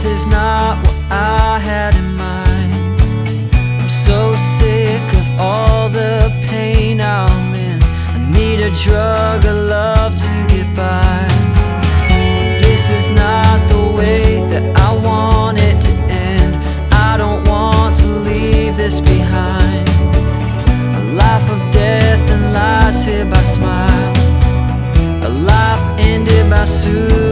is not what I had in mind. I'm so sick of all the pain I'm in. I need a drug, a love to get by. This is not the way that I want it to end. I don't want to leave this behind. A life of death and lies here by smiles. A life ended by suicide.